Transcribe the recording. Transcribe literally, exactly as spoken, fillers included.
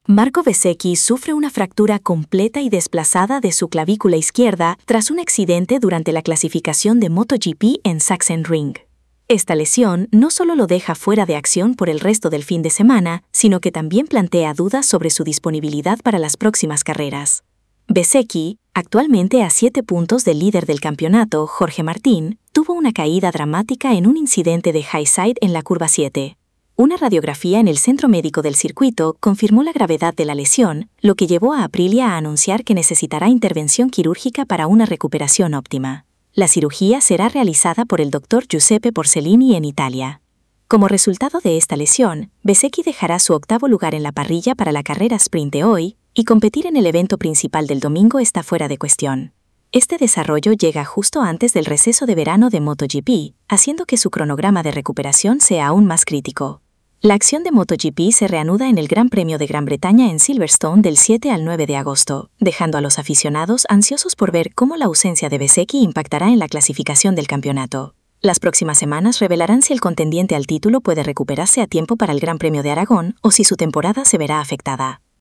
Marco Bezzecchi sufre una fractura completa y desplazada de su clavícula izquierda tras un accidente durante la clasificación de MotoGP en Sachsenring. Esta lesión no solo lo deja fuera de acción por el resto del fin de semana, sino que también plantea dudas sobre su disponibilidad para las próximas carreras. Bezzecchi, actualmente a siete puntos del líder del campeonato, Jorge Martín, tuvo una caída dramática en un incidente de high side en la curva siete. Una radiografía en el centro médico del circuito confirmó la gravedad de la lesión, lo que llevó a Aprilia a anunciar que necesitará intervención quirúrgica para una recuperación óptima. La cirugía será realizada por el doctor Giuseppe Porcellini en Italia. Como resultado de esta lesión, Bezzecchi dejará su octavo lugar en la parrilla para la carrera sprint de hoy, y competir en el evento principal del domingo está fuera de cuestión. Este desarrollo llega justo antes del receso de verano de MotoGP, haciendo que su cronograma de recuperación sea aún más crítico. La acción de MotoGP se reanuda en el Gran Premio de Gran Bretaña en Silverstone del siete al nueve de agosto, dejando a los aficionados ansiosos por ver cómo la ausencia de Bezzecchi impactará en la clasificación del campeonato. Las próximas semanas revelarán si el contendiente al título puede recuperarse a tiempo para el Gran Premio de Aragón o si su temporada se verá afectada.